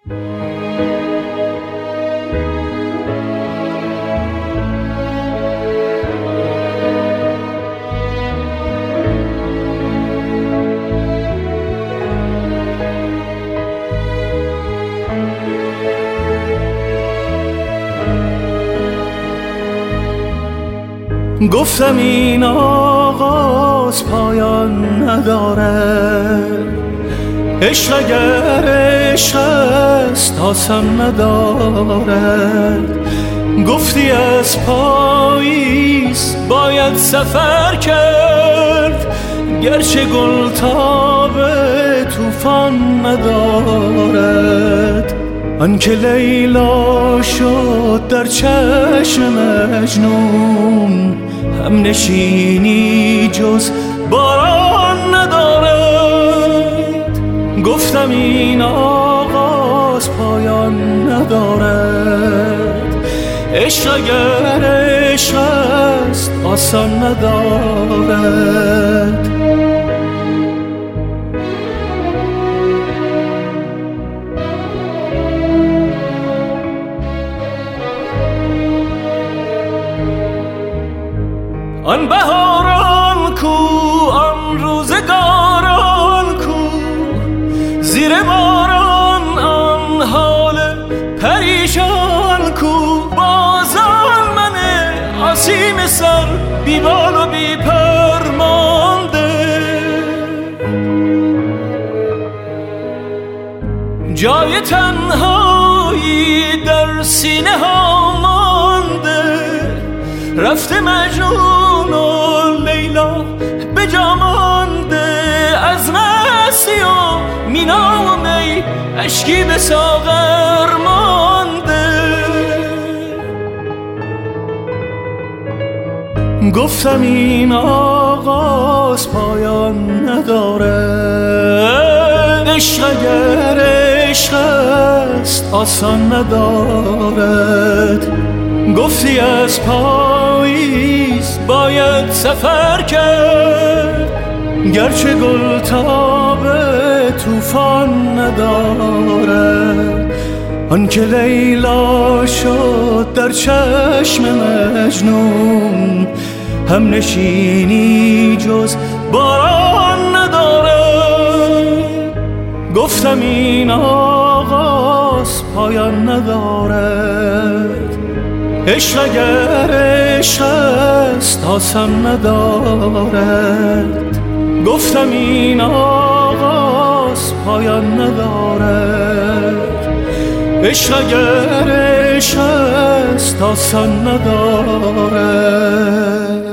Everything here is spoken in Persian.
گفتم این آغاز پایان نداره، عشق اگر عشق است آسان ندارد. گفتی از پاییز باید سفر کرد، گرچه گل تاب طوفان ندارد. آنکه لیلا شد در چشم مجنون، هم نشینی جز باران ندارد. گفتم این آغاز پایان ندارد، عشق اگر عشق است آسان ندارد. آن بهاران کو، آن روزگاران کو، زیر باران آن حال پریشان کو. بازان من آسیم سر بی بال و بی پر مانده، جای تنهایی در سینه ها مانده. رفته مجنون و لیلا به جا مانده، از مستی و مینا و می اشکی به ساغر مانده. گفتم این آغاز پایان نداره، عشق اگر عشق است آسان ندارد. گفتی از پاییز باید سفر کرد، گرچه گل تاب طوفان ندارد. آنکه لیلا شد در چشم مجنون، هم نشینی جز باران ندارد. گفتم این آغاز پایان ندارد، عشق اگر عشق است آسان ندارد. گفتم این آغاز پایان ندارد، عشق اگر عشق است آسان ندارد.